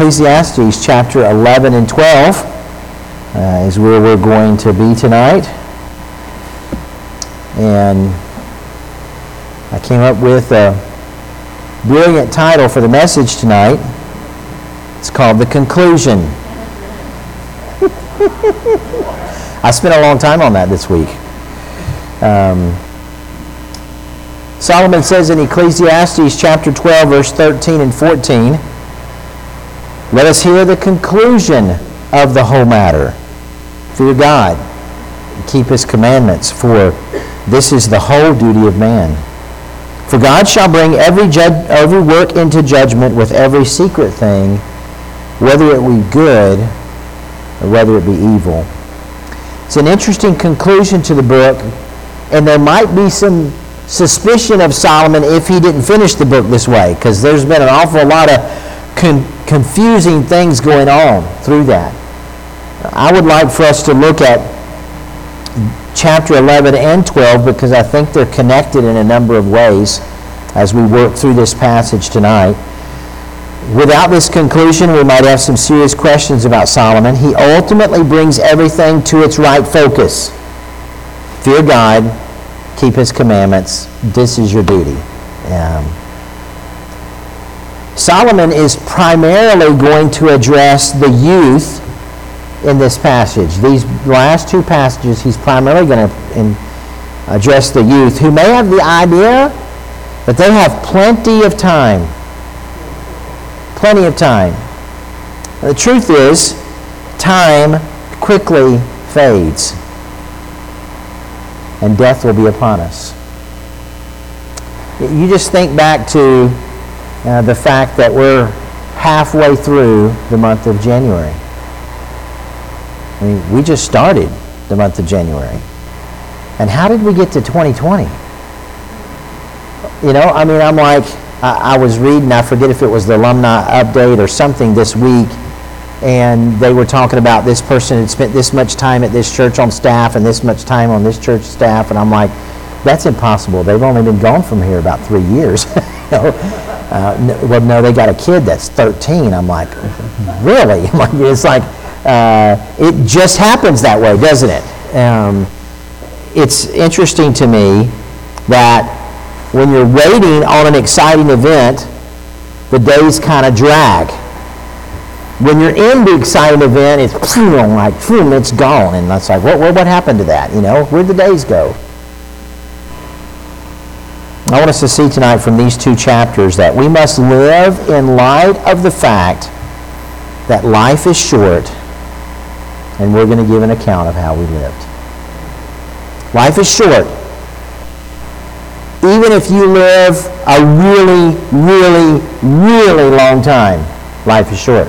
Ecclesiastes chapter 11 and 12 is where we're going to be tonight. And I came up with a brilliant title for the message tonight. It's called The Conclusion. I spent a long time on that this week. Solomon says in Ecclesiastes chapter 12, verse 13 and 14, "Let us hear the conclusion of the whole matter. Fear God, and keep His commandments, for this is the whole duty of man. For God shall bring every work into judgment with every secret thing, whether it be good or whether it be evil." It's an interesting conclusion to the book, and there might be some suspicion of Solomon if he didn't finish the book this way, because there's been an awful lot of confusing things going on through that. I would like for us to look at chapter 11 and 12 because I think they're connected in a number of ways as we work through this passage tonight. Without this conclusion, we might have some serious questions about Solomon. He ultimately brings everything to its right focus. Fear God, keep His commandments. This is your duty. Solomon is primarily going to address the youth in this passage. These last two passages, he's primarily going to address the youth who may have the idea that they have plenty of time. Plenty of time. The truth is, time quickly fades, and death will be upon us. You just think back to the fact that we're halfway through the month of January. I mean, we just started the month of January. And how did we get to 2020? You know, I mean, I'm like, I was reading, I forget if it was the alumni update or something this week, and they were talking about this person had spent this much time at this church on staff and this much time on this church staff, and I'm like, that's impossible. They've only been gone from here about 3 years. No, they got a kid that's 13. I'm like, really? It's like, it just happens that way, doesn't it? It's interesting to me that when you're waiting on an exciting event, the days kind of drag. When you're in the exciting event, it's like, it's gone. And it's like, what happened to that? You know, where'd the days go? I want us to see tonight from these two chapters that we must live in light of the fact that life is short, and we're going to give an account of how we lived. Life is short. Even if you live a really, really, really long time, life is short.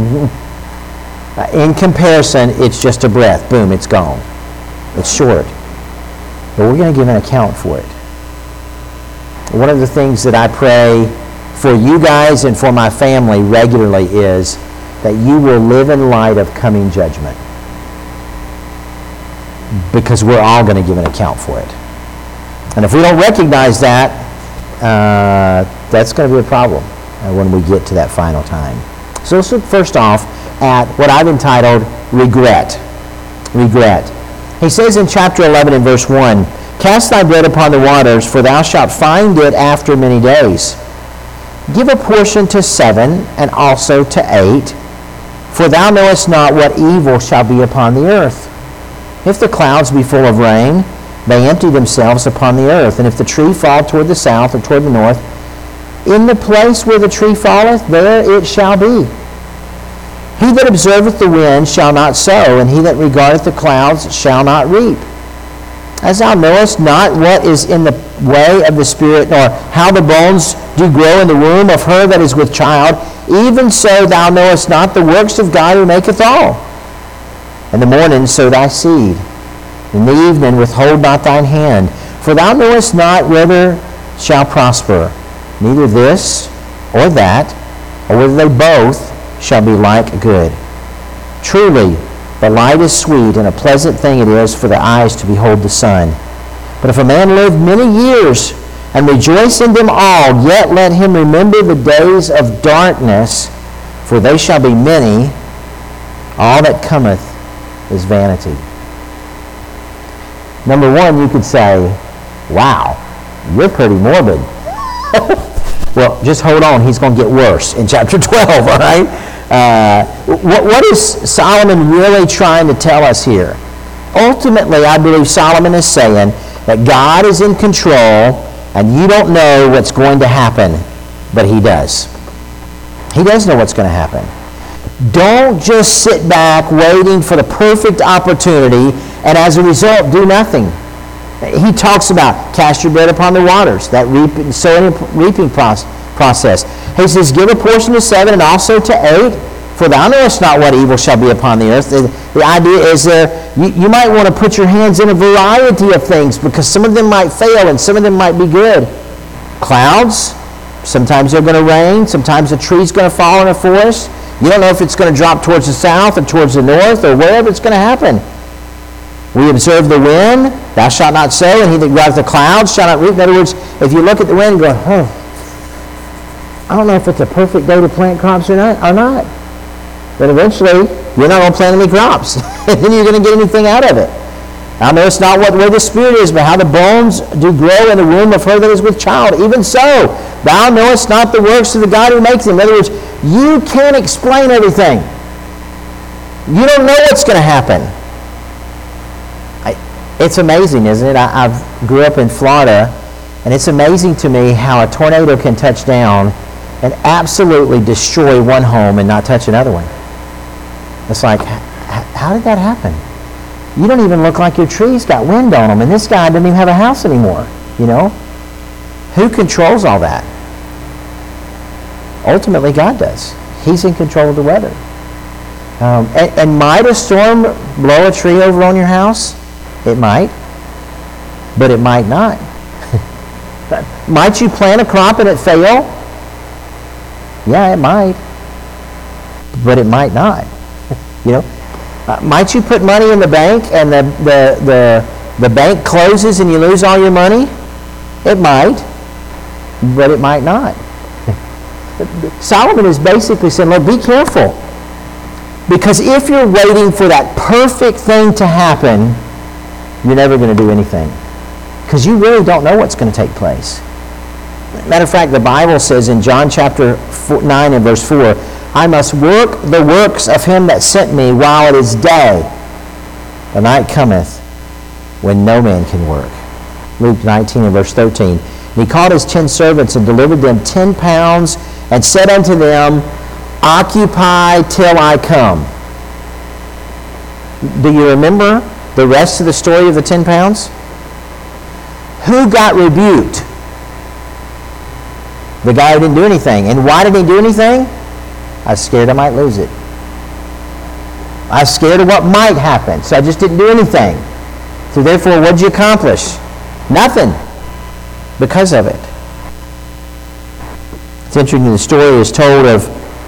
In comparison, it's just a breath. Boom, it's gone. It's short. But we're going to give an account for it. One of the things that I pray for you guys and for my family regularly is that you will live in light of coming judgment. Because we're all going to give an account for it. And if we don't recognize that, that's going to be a problem when we get to that final time. So let's look first off at what I've entitled regret. Regret. He says in chapter 11 and verse 1, "Cast thy bread upon the waters, for thou shalt find it after many days. Give a portion to 7, and also to 8, for thou knowest not what evil shall be upon the earth. If the clouds be full of rain, they empty themselves upon the earth. And if the tree fall toward the south or toward the north, in the place where the tree falleth, there it shall be. He that observeth the wind shall not sow, and he that regardeth the clouds shall not reap. As thou knowest not what is in the way of the Spirit, nor how the bones do grow in the womb of her that is with child, even so thou knowest not the works of God who maketh all. In the morning sow thy seed, in the evening withhold not thine hand, for thou knowest not whether shall prosper, neither this or that, or whether they both shall be like good. Truly, the light is sweet, and a pleasant thing it is for the eyes to behold the sun. But if a man live many years, and rejoice in them all, yet let him remember the days of darkness, For they shall be many. All that cometh is vanity. Number one, you could say, wow, you're pretty morbid. Well, just hold on. He's going to get worse in chapter 12, all right? What is Solomon really trying to tell us here? Ultimately, I believe Solomon is saying that God is in control and you don't know what's going to happen, but He does. He does know what's going to happen. Don't just sit back waiting for the perfect opportunity and as a result do nothing. He talks about cast your bread upon the waters, that sowing and reaping process. He says, give a portion to 7 and also to 8, for thou knowest not what evil shall be upon the earth. The idea is you might want to put your hands in a variety of things because some of them might fail and some of them might be good. Clouds, sometimes they're going to rain, sometimes a tree's going to fall in a forest. You don't know if it's going to drop towards the south or towards the north or wherever it's going to happen. We observe the wind, thou shalt not sow, and he that grabs the clouds shall not reap. In other words, if you look at the wind and go, I don't know if it's a perfect day to plant crops or not. But eventually, you're not going to plant any crops. And then you're going to get anything out of it. Thou knowest not where the Spirit is, but how the bones do grow in the womb of her that is with child. Even so, thou knowest not the works of the God who makes them. In other words, you can't explain everything. You don't know what's going to happen. It's amazing, isn't it? I grew up in Florida, and it's amazing to me how a tornado can touch down and absolutely destroy one home and not touch another one. It's like, how did that happen? You don't even look like your trees got wind on them, and this guy doesn't even have a house anymore, you know? Who controls all that? Ultimately, God does. He's in control of the weather. And might a storm blow a tree over on your house? It might, but it might not. Might you plant a crop and it fail? Yeah, it might, but it might not. You know, might you put money in the bank and the bank closes and you lose all your money? It might, but it might not. Solomon is basically saying, look, be careful. Because if you're waiting for that perfect thing to happen, you're never going to do anything. Because you really don't know what's going to take place. Matter of fact, the Bible says in John chapter 9 and verse 4, I must work the works of him that sent me while it is day. The night cometh when no man can work. Luke 19 and verse 13. And he called his 10 servants and delivered them 10 pounds and said unto them, occupy till I come. Do you remember the rest of the story of the 10 pounds? Who got rebuked? The guy who didn't do anything. And why did he do anything? I was scared I might lose it. I was scared of what might happen, so I just didn't do anything. So therefore, what did you accomplish? Nothing. Because of it. It's interesting, the story is told of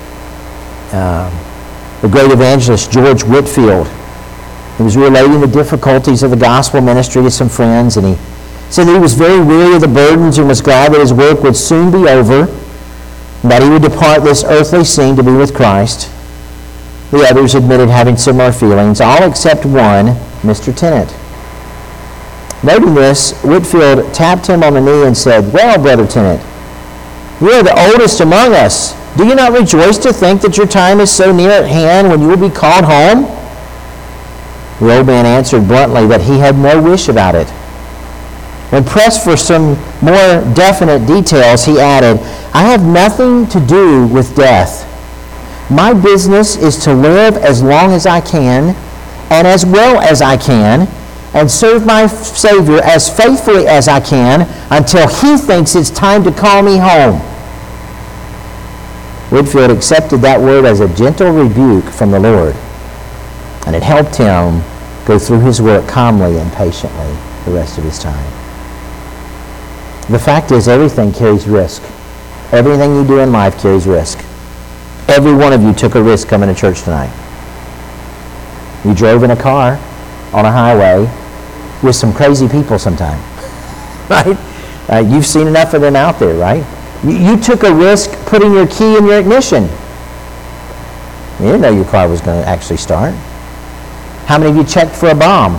the great evangelist George Whitefield. He was relating the difficulties of the gospel ministry to some friends, and he said that he was very weary of the burdens and was glad that his work would soon be over, and that he would depart this earthly scene to be with Christ. The others admitted having similar feelings, all except one, Mr. Tennant. Noting this, Whitefield tapped him on the knee and said, well, Brother Tennant, you are the oldest among us. Do you not rejoice to think that your time is so near at hand when you will be called home? The old man answered bluntly that he had no wish about it. When pressed for some more definite details, he added, I have nothing to do with death. My business is to live as long as I can and as well as I can and serve my Savior as faithfully as I can until he thinks it's time to call me home. Whitefield accepted that word as a gentle rebuke from the Lord, and it helped him go through his work calmly and patiently the rest of his time. The fact is, everything carries risk. Everything you do in life carries risk. Every one of you took a risk coming to church tonight. You drove in a car on a highway with some crazy people sometime, right? You've seen enough of them out there, right? You took a risk putting your key in your ignition. You didn't know your car was going to actually start. How many of you checked for a bomb?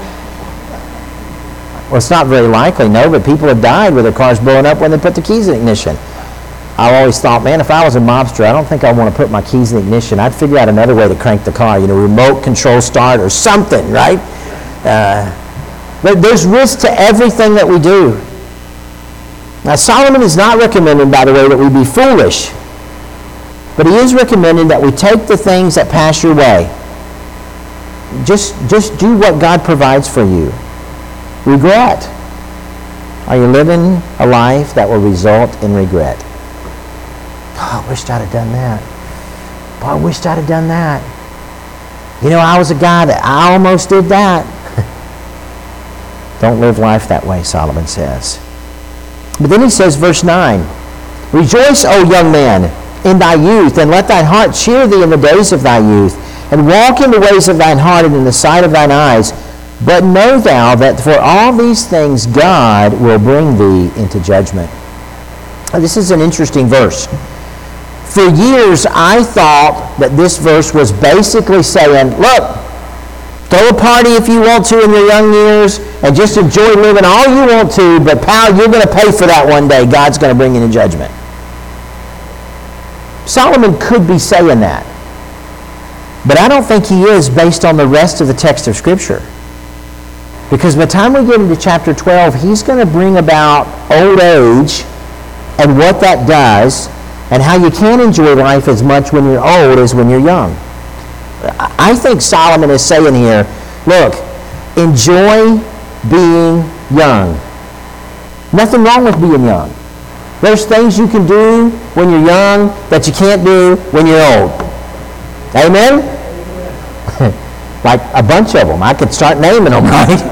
Well, it's not very likely, no, but people have died with their cars blowing up when they put the keys in ignition. I've always thought, man, if I was a mobster, I don't think I want to put my keys in ignition. I'd figure out another way to crank the car, remote control start or something, right? But there's risk to everything that we do. Now, Solomon is not recommending, by the way, that we be foolish. But he is recommending that we take the things that pass your way. Just do what God provides for you. Regret. Are you living a life that will result in regret? Oh, I wished I'd have done that. Boy, I wished I'd have done that. I was a guy that I almost did that. Don't live life that way, Solomon says. But then he says, verse 9, Rejoice, O young man, in thy youth, and let thine heart cheer thee in the days of thy youth, and walk in the ways of thine heart and in the sight of thine eyes. But know thou that for all these things God will bring thee into judgment. Now, this is an interesting verse. For years, I thought that this verse was basically saying, look, throw a party if you want to in your young years, and just enjoy living all you want to, but pal, you're going to pay for that one day. God's going to bring you into judgment. Solomon could be saying that. But I don't think he is based on the rest of the text of Scripture. Because by the time we get into chapter 12, he's going to bring about old age and what that does, and how you can't enjoy life as much when you're old as when you're young. I think Solomon is saying here, look, enjoy being young. Nothing wrong with being young. There's things you can do when you're young that you can't do when you're old. Amen? Like a bunch of them. I could start naming them,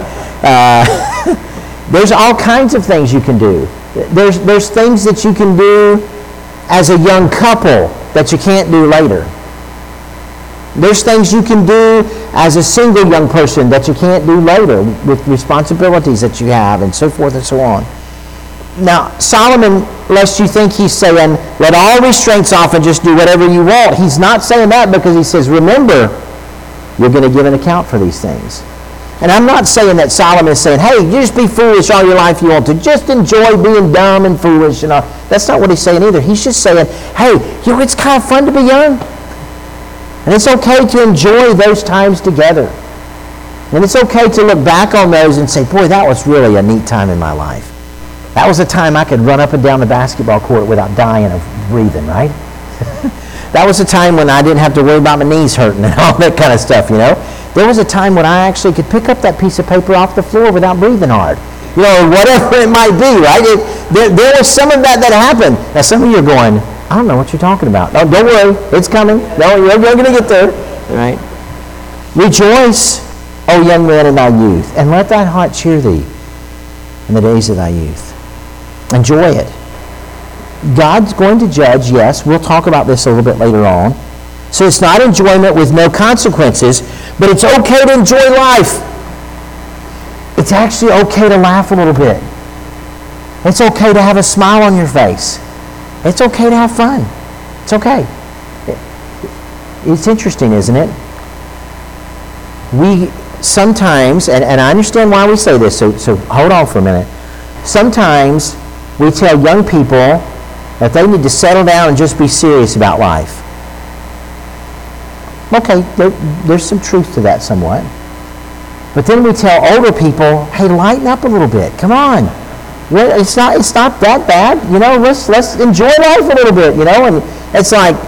right? There's all kinds of things you can do. There's things that you can do as a young couple that you can't do later. There's things you can do as a single young person that you can't do later with responsibilities that you have and so forth and so on. Now, Solomon, lest you think he's saying, let all restraints off and just do whatever you want. He's not saying that, because he says, remember, you're going to give an account for these things. And I'm not saying that Solomon is saying, hey, you just be foolish all your life you want to. Just enjoy being dumb and foolish. That's not what he's saying either. He's just saying, hey, it's kind of fun to be young. And it's okay to enjoy those times together. And it's okay to look back on those and say, boy, that was really a neat time in my life. That was a time I could run up and down the basketball court without dying of breathing, right? That was a time when I didn't have to worry about my knees hurting and all that kind of stuff, There was a time when I actually could pick up that piece of paper off the floor without breathing hard. Whatever it might be, right? There was some of that happened. Now, some of you are going, I don't know what you're talking about. No, don't worry. It's coming. No, you're going to get there. All right? Rejoice, O young man, in thy youth, and let thy heart cheer thee in the days of thy youth. Enjoy it. God's going to judge, yes. We'll talk about this a little bit later on. So it's not enjoyment with no consequences, but it's okay to enjoy life. It's actually okay to laugh a little bit. It's okay to have a smile on your face. It's okay to have fun. It's okay. It's interesting, isn't it? We sometimes, and I understand why we say this, so hold on for a minute. Sometimes we tell young people that they need to settle down and just be serious about life. Okay, there's some truth to that somewhat. But then we tell older people, hey, lighten up a little bit. Come on. It's not that bad. Let's enjoy life a little bit, And it's like,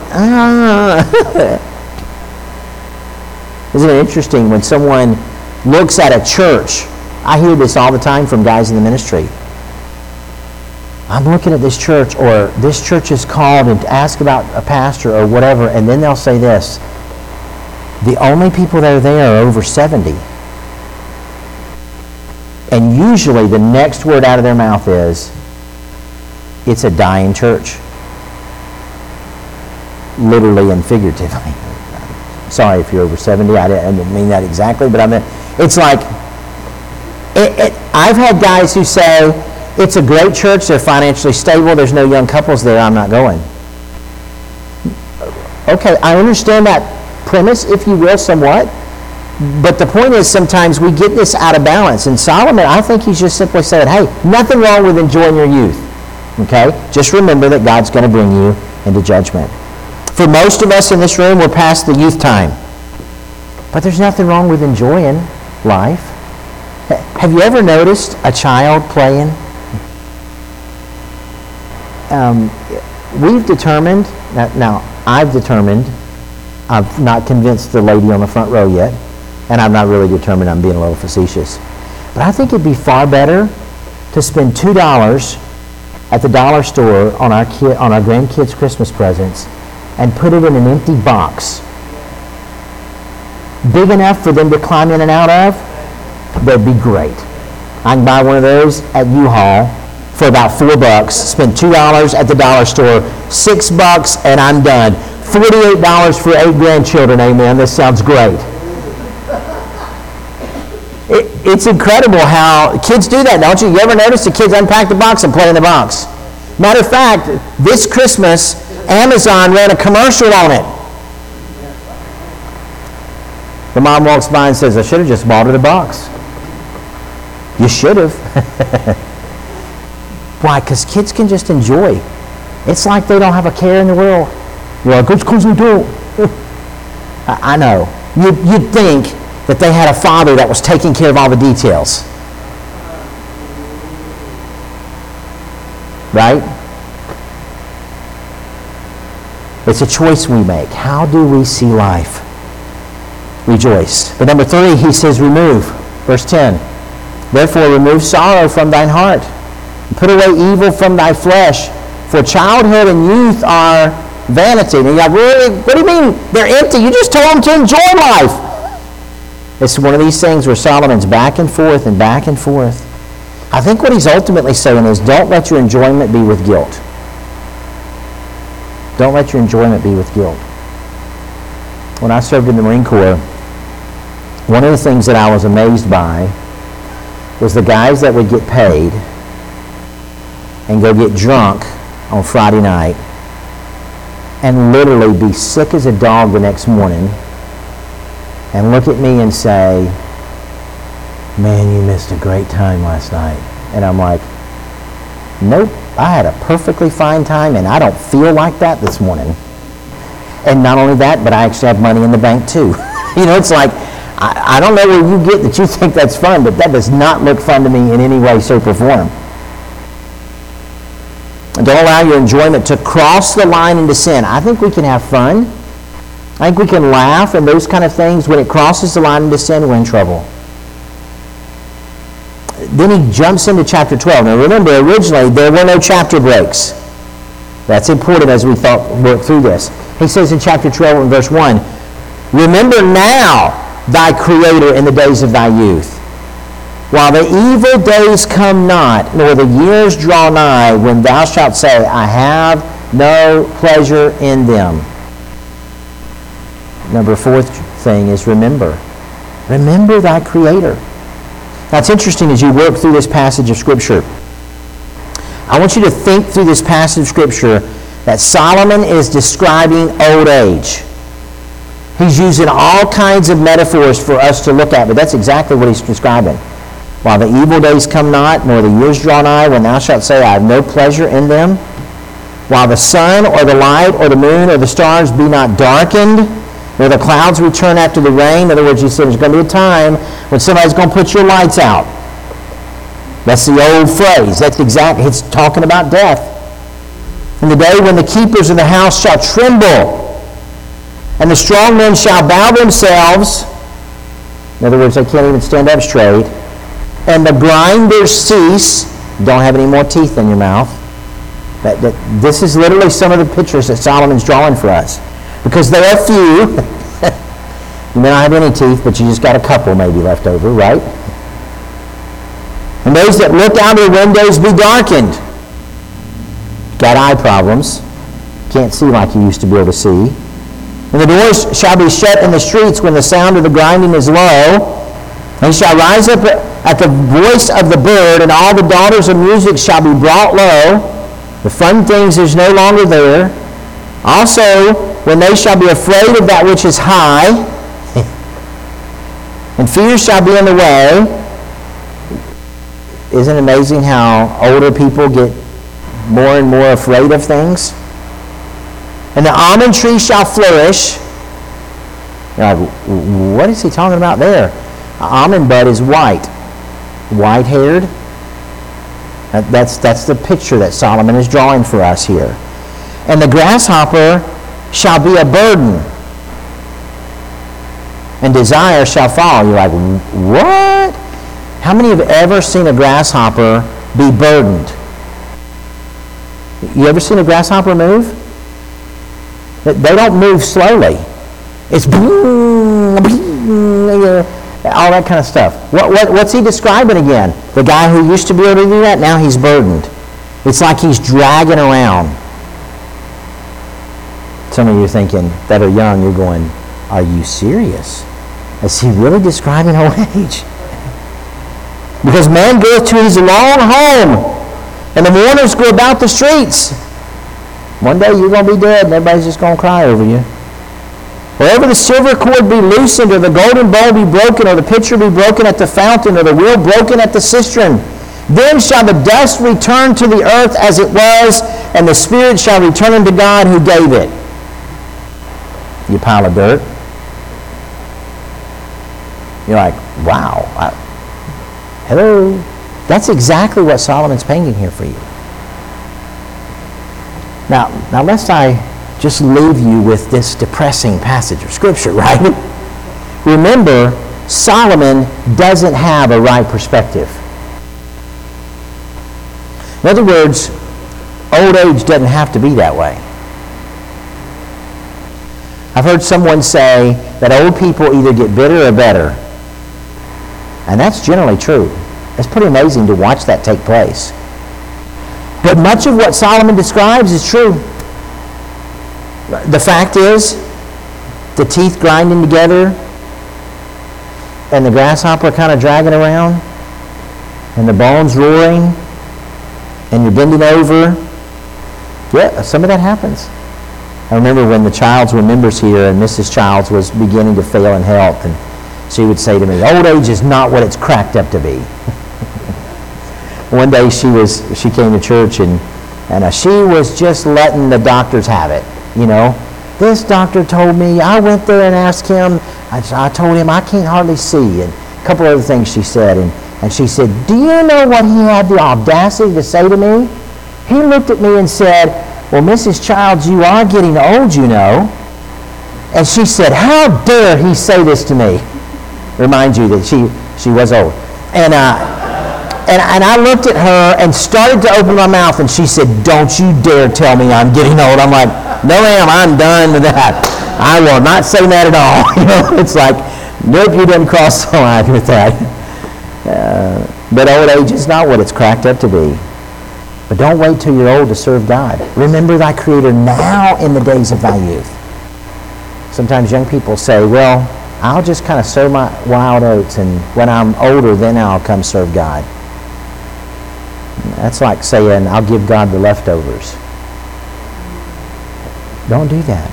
Isn't it interesting when someone looks at a church? I hear this all the time from guys in the ministry. I'm looking at this church, or this church is called and ask about a pastor or whatever, and then they'll say this: the only people that are there are over 70. And usually the next word out of their mouth is, it's a dying church. Literally and figuratively. Sorry if you're over 70, I didn't mean that exactly, but I mean, it's like, I've had guys who say, it's a great church, they're financially stable, there's no young couples there, I'm not going. Okay, I understand that premise, if you will, somewhat. But the point is sometimes we get this out of balance. And Solomon, I think he's just simply saying, hey, nothing wrong with enjoying your youth. Okay? Just remember that God's going to bring you into judgment. For most of us in this room, we're past the youth time. But there's nothing wrong with enjoying life. Have you ever noticed a child playing? We've determined, now I've determined, I've not convinced the lady on the front row yet, and I'm not really determined, I'm being a little facetious. But I think it'd be far better to spend $2 at the dollar store on our grandkids' Christmas presents and put it in an empty box. Big enough for them to climb in and out of, that'd be great. I can buy one of those at U-Haul for about $4, spend $2 at the dollar store, $6, and I'm done. $48 for 8 grandchildren, amen. This sounds great. It's incredible how kids do that, don't you? You ever notice the kids unpack the box and play in the box? Matter of fact, this Christmas, Amazon ran a commercial on it. The mom walks by and says, I should have just bought her the box. You should have. Why? Because kids can just enjoy. It's like they don't have a care in the world. You're like, it's because we don't. I know. You'd think that they had a father that was taking care of all the details. Right? It's a choice we make. How do we see life? Rejoice. But number 3, he says remove. Verse 10. Therefore remove sorrow from thine heart. Put away evil from thy flesh. For childhood and youth are vanity. And you're like, really? What do you mean they're empty? You just told them to enjoy life. It's one of these things where Solomon's back and forth and back and forth. I think what he's ultimately saying is don't let your enjoyment be with guilt. Don't let your enjoyment be with guilt. When I served in the Marine Corps, one of the things that I was amazed by was the guys that would get paid and go get drunk on Friday night and literally be sick as a dog the next morning and look at me and say, man, you missed a great time last night. And I'm like, nope, I had a perfectly fine time and I don't feel like that this morning. And not only that, but I actually have money in the bank too. You know, it's like, I don't know where you get that you think that's fun, but that does not look fun to me in any way, shape, or form. Don't allow your enjoyment to cross the line into sin. I think we can have fun. I think we can laugh and those kind of things. When it crosses the line into sin, we're in trouble. Then he jumps into chapter 12. Now remember, originally there were no chapter breaks. That's important as we work through this. He says in chapter 12 and verse 1, remember now thy Creator in the days of thy youth, while the evil days come not, nor the years draw nigh, when thou shalt say, I have no pleasure in them. Number 4th thing is remember. Remember thy Creator. Now it's interesting as you work through this passage of Scripture. I want you to think through this passage of Scripture that Solomon is describing old age. He's using all kinds of metaphors for us to look at, but that's exactly what he's describing. While the evil days come not, nor the years draw nigh, when thou shalt say, I have no pleasure in them. While the sun or the light or the moon or the stars be not darkened, nor the clouds return after the rain. In other words, he said there's going to be a time when somebody's going to put your lights out. That's the old phrase. That's exactly, it's talking about death. In the day when the keepers of the house shall tremble, and the strong men shall bow themselves. In other words, they can't even stand up straight. And the grinders cease. Don't have any more teeth in your mouth. This is literally some of the pictures that Solomon's drawing for us. Because there are few. You may not have any teeth, but you just got a couple maybe left over, right? And those that look out of the windows be darkened. Got eye problems. Can't see like you used to be able to see. And the doors shall be shut in the streets when the sound of the grinding is low. And shall rise up at the voice of the bird, and all the daughters of music shall be brought low. The fun things is no longer there. Also, when they shall be afraid of that which is high, and fear shall be in the way. Isn't it amazing how older people get more and more afraid of things? And the almond tree shall flourish. You're like, what is he talking about there? An almond bud is white. White-haired. That's the picture that Solomon is drawing for us here. And the grasshopper shall be a burden, and desire shall fall. You're like, what? How many have ever seen a grasshopper be burdened? You ever seen a grasshopper move? They don't move slowly. It's all that kind of stuff. What's he describing again? The guy who used to be able to do that, now he's burdened. It's like he's dragging around. Some of you are thinking that are young, you're going, are you serious? Is he really describing old age? Because man goeth to his long home, and the mourners go about the streets. One day you're going to be dead, and everybody's just going to cry over you. Wherever the silver cord be loosened, or the golden bowl be broken, or the pitcher be broken at the fountain, or the wheel broken at the cistern, then shall the dust return to the earth as it was, and the spirit shall return unto God who gave it. You pile of dirt. You're like, wow. Hello. That's exactly what Solomon's painting here for you. Now lest I just leave you with this depressing passage of Scripture, right? Remember, Solomon doesn't have a right perspective. In other words, old age doesn't have to be that way. I've heard someone say that old people either get bitter or better. And that's generally true. It's pretty amazing to watch that take place. But much of what Solomon describes is true. The fact is, the teeth grinding together, and the grasshopper kind of dragging around, and the bones roaring, and you're bending over. Yeah, some of that happens. I remember when the Childs were members here, and Mrs. Childs was beginning to fail in health, and she would say to me, old age is not what it's cracked up to be. One day she came to church, and she was just letting the doctors have it. You know, this doctor told me, I went there and asked him, I told him I can't hardly see, and a couple other things she said, and she said, do you know what he had the audacity to say to me? He looked at me and said, well, Mrs. Childs, you are getting old, you know. And she said, how dare he say this to me? Remind you that she was old. And I looked at her and started to open my mouth, and she said, don't you dare tell me I'm getting old. I'm like, no ma'am, I'm done with that. I will not say that at all. You know, it's like, nope, you didn't cross the line with that. But old age is not what it's cracked up to be. But don't wait till you're old to serve God. Remember thy Creator now in the days of thy youth. Sometimes young people say, well, I'll just kind of sow my wild oats, and when I'm older, then I'll come serve God. That's like saying, I'll give God the leftovers. Don't do that.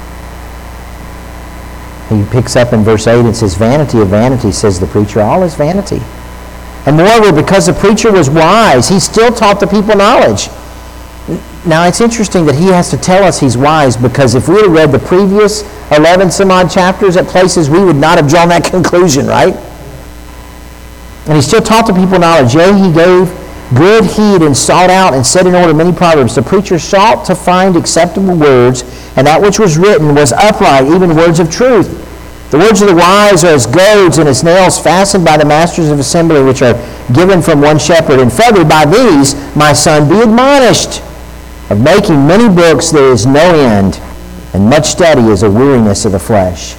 He picks up in verse 8 and says, vanity of vanity, says the preacher, all is vanity. And moreover, because the preacher was wise, he still taught the people knowledge. Now, it's interesting that he has to tell us he's wise, because if we had read the previous 11 some odd chapters at places, we would not have drawn that conclusion, right? And he still taught the people knowledge. Yea, he gave good heed and sought out and set in order many proverbs. The preacher sought to find acceptable words, and that which was written was upright, even words of truth. The words of the wise are as goads, and as nails fastened by the masters of assembly, which are given from one shepherd. And further, by these, my son, be admonished. Of making many books there is no end, and much study is a weariness of the flesh.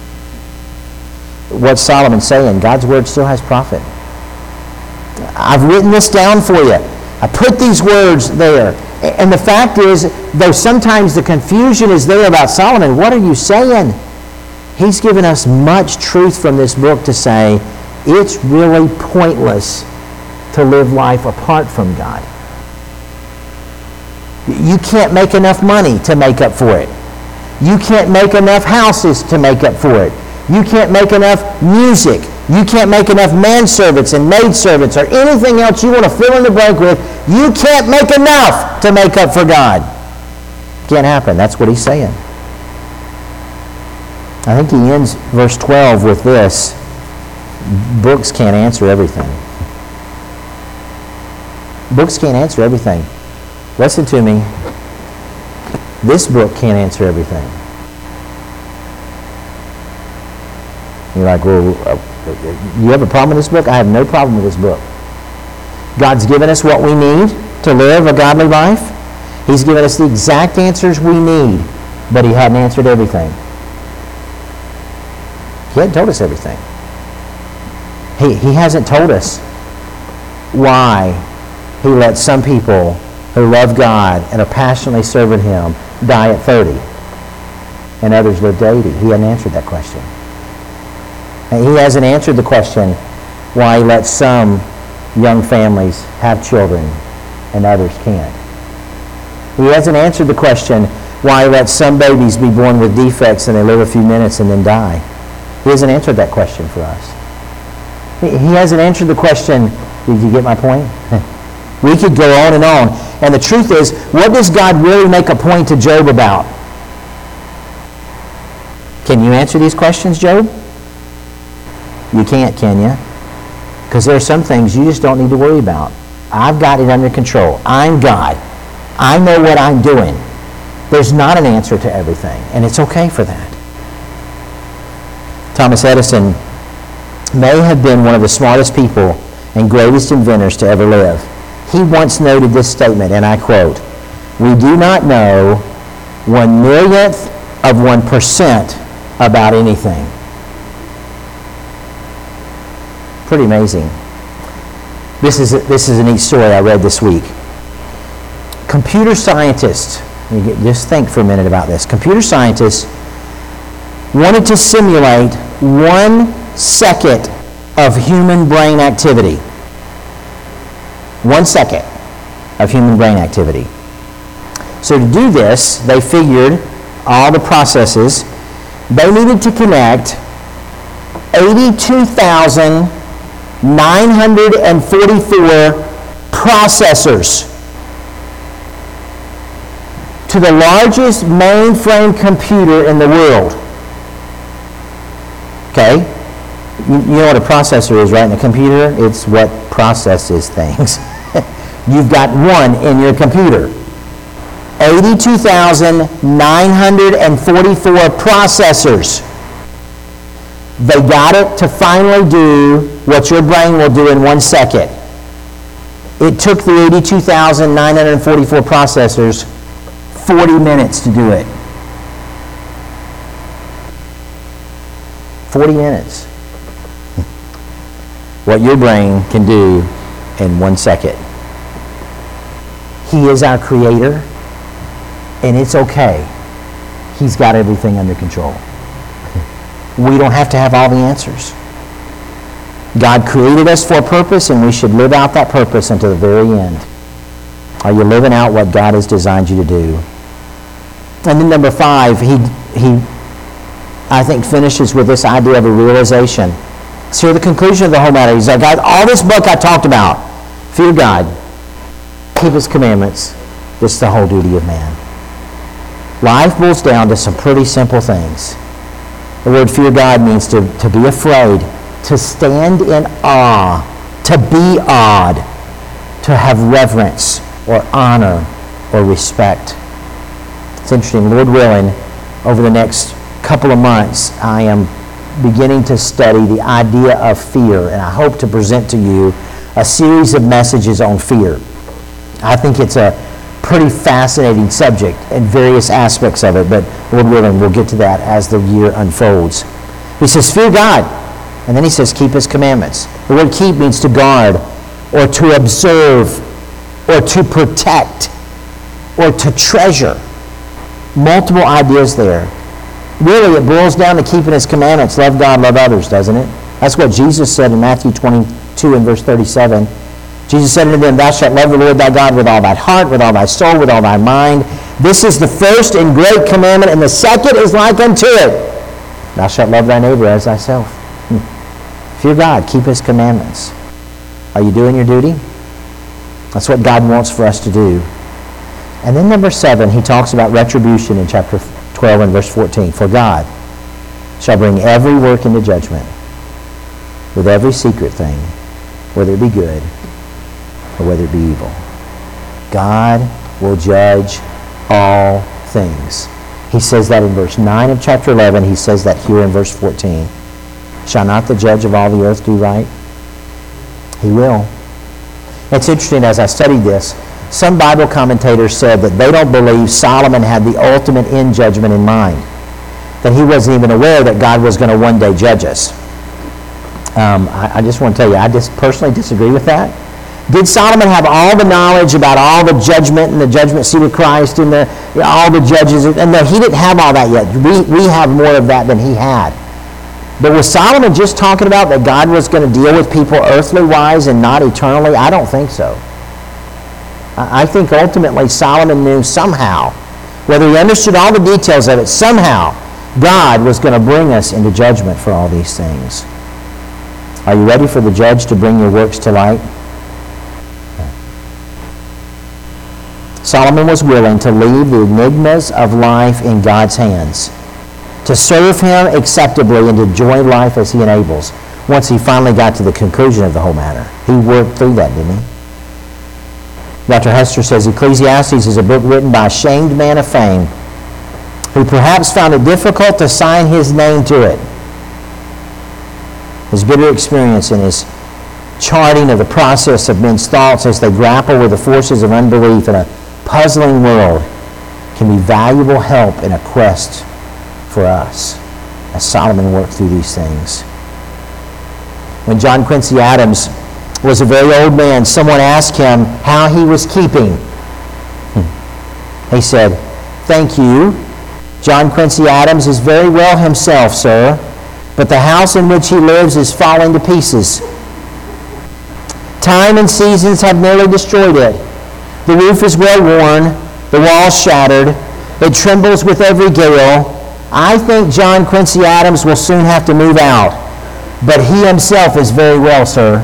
What's Solomon saying? God's word still has profit. I've written this down for you. I put these words there. And the fact is, though sometimes the confusion is there about Solomon, what are you saying? He's given us much truth from this book to say it's really pointless to live life apart from God. You can't make enough money to make up for it. You can't make enough houses to make up for it. You can't make enough music. You can't make enough manservants and maidservants or anything else you want to fill in the blank with. You can't make enough to make up for God. Can't happen. That's what he's saying. I think he ends verse 12 with this. Books can't answer everything. Books can't answer everything. Listen to me. This book can't answer everything. You're like, well, you have a problem with this book? I have no problem with this book. God's given us what we need to live a godly life. He's given us the exact answers we need, but he hadn't answered everything. He hadn't told us everything. He hasn't told us why he let some people who love God and are passionately serving him die at 30 and others live to 80. He hasn't answered that question. And he hasn't answered the question why he lets some young families have children and others can't. He hasn't answered the question why he lets some babies be born with defects and they live a few minutes and then die. He hasn't answered that question for us. He hasn't answered the question, did you get my point? We could go on and on. And the truth is, what does God really make a point to Job about? Can you answer these questions, Job? You can't, can you? Because there are some things you just don't need to worry about. I've got it under control. I'm God. I know what I'm doing. There's not an answer to everything, and it's okay for that. Thomas Edison may have been one of the smartest people and greatest inventors to ever live. He once noted this statement, and I quote, "We do not know 1/1,000,000th of 1% about anything." Pretty amazing. This is a neat story I read this week. Computer scientists, just think for a minute about this. Computer scientists wanted to simulate 1 second of human brain activity. 1 second of human brain activity. So to do this, they figured all the processes. They needed to connect 82,944 processors to the largest mainframe computer in the world. Okay? You know what a processor is, right? In a computer, it's what processes things. You've got one in your computer. 82,944 processors. They got it to finally do what your brain will do in 1 second. It took the 82,944 processors 40 minutes to do it. 40 minutes. What your brain can do in 1 second. He is our creator, and it's okay. He's got everything under control. We don't have to have all the answers. God created us for a purpose, and we should live out that purpose until the very end. Are you living out what God has designed you to do? And then number 5, he I think finishes with this idea of a realization. So the conclusion of the whole matter, he's like, God, all this book I talked about, fear God, keep his commandments, this is the whole duty of man. Life boils down to some pretty simple things. The word fear God means to be afraid, to stand in awe, to be awed, to have reverence or honor or respect. It's interesting, Lord willing, over the next couple of months, I am beginning to study the idea of fear, and I hope to present to you a series of messages on fear. I think it's a pretty fascinating subject and various aspects of it, but Lord willing, we'll get to that as the year unfolds. He says, fear God, and then he says, keep his commandments. The word keep means to guard, or to observe, or to protect, or to treasure. Multiple ideas there. Really, it boils down to keeping his commandments. Love God, love others, doesn't it? That's what Jesus said in Matthew 22 and verse 37. Jesus said unto them, thou shalt love the Lord thy God with all thy heart, with all thy soul, with all thy mind. This is the first and great commandment, and the second is like unto it. Thou shalt love thy neighbor as thyself. Fear God, keep his commandments. Are you doing your duty? That's what God wants for us to do. And then number 7, he talks about retribution in chapter 12 and verse 14. For God shall bring every work into judgment with every secret thing, whether it be good or whether it be evil. God will judge all things. He says that in verse 9 of chapter 11. He says that here in verse 14. Shall not the judge of all the earth do right? He will. It's interesting, as I studied this, some Bible commentators said that they don't believe Solomon had the ultimate end judgment in mind, that he wasn't even aware that God was going to one day judge us. I just want to tell you, I just personally disagree with that. Did Solomon have all the knowledge about all the judgment and the judgment seat of Christ and all the judges? And no, he didn't have all that yet. We have more of that than he had. But was Solomon just talking about that God was going to deal with people earthly-wise and not eternally? I don't think so. I think ultimately Solomon knew somehow, whether he understood all the details of it, somehow God was going to bring us into judgment for all these things. Are you ready for the judge to bring your works to light? Solomon was willing to leave the enigmas of life in God's hands, to serve him acceptably and to enjoy life as he enables. Once he finally got to the conclusion of the whole matter, he worked through that, didn't he? Dr. Hester says Ecclesiastes is a book written by a shamed man of fame who perhaps found it difficult to sign his name to it. His bitter experience and his charting of the process of men's thoughts as they grapple with the forces of unbelief in a puzzling world can be valuable help in a quest for us as Solomon worked through these things. When John Quincy Adams was a very old man, someone asked him how he was keeping. He said, "Thank you. John Quincy Adams is very well himself, sir, but the house in which he lives is falling to pieces. Time and seasons have nearly destroyed it. The roof is well worn, the walls shattered, it trembles with every gale. I think John Quincy Adams will soon have to move out, but he himself is very well, sir."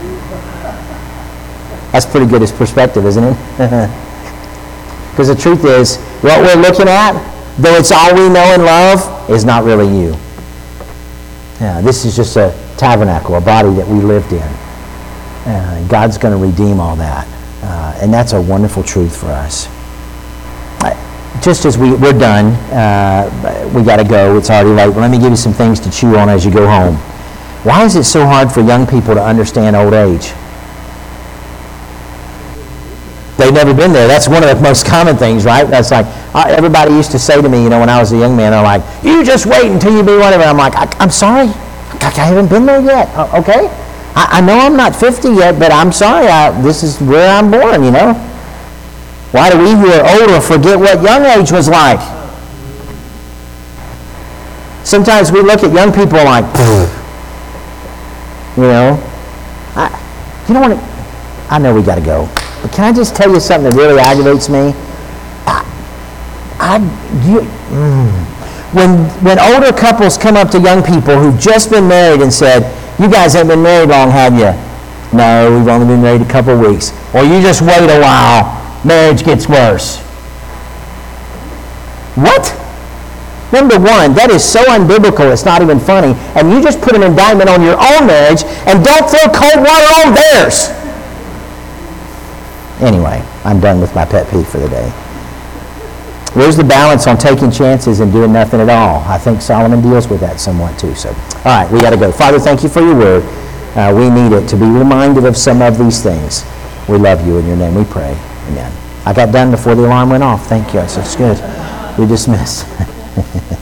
That's pretty good as perspective, isn't it? Because the truth is, what we're looking at, though it's all we know and love, is not really you. Yeah, this is just a tabernacle, a body that we lived in. God's going to redeem all that. And that's a wonderful truth for us. Just as we're done, we got to go. It's already late. But let me give you some things to chew on as you go home. Why is it so hard for young people to understand old age? They've never been there. That's one of the most common things, right? That's like, everybody used to say to me, when I was a young man, they're like, "You just wait until you be whatever." I'm like, I'm sorry. I haven't been there yet. Okay? I know I'm not 50 yet, but I'm sorry. This is where I'm born, Why do we who are older forget what young age was like? Sometimes we look at young people like, I know we got to go. But can I just tell you something that really aggravates me? When older couples come up to young people who've just been married and said, "You guys haven't been married long, have you?" "No, we've only been married a couple of weeks." "Or you just wait a while, marriage gets worse." What? Number one, that is so unbiblical, it's not even funny. And you just put an indictment on your own marriage and don't throw cold water on theirs. Anyway, I'm done with my pet peeve for the day. Where's the balance on taking chances and doing nothing at all? I think Solomon deals with that somewhat too. So, all right, we got to go. Father, thank you for your word. We need it to be reminded of some of these things. We love you. In your name we pray. Amen. I got done before the alarm went off. Thank you. It's good. We dismiss.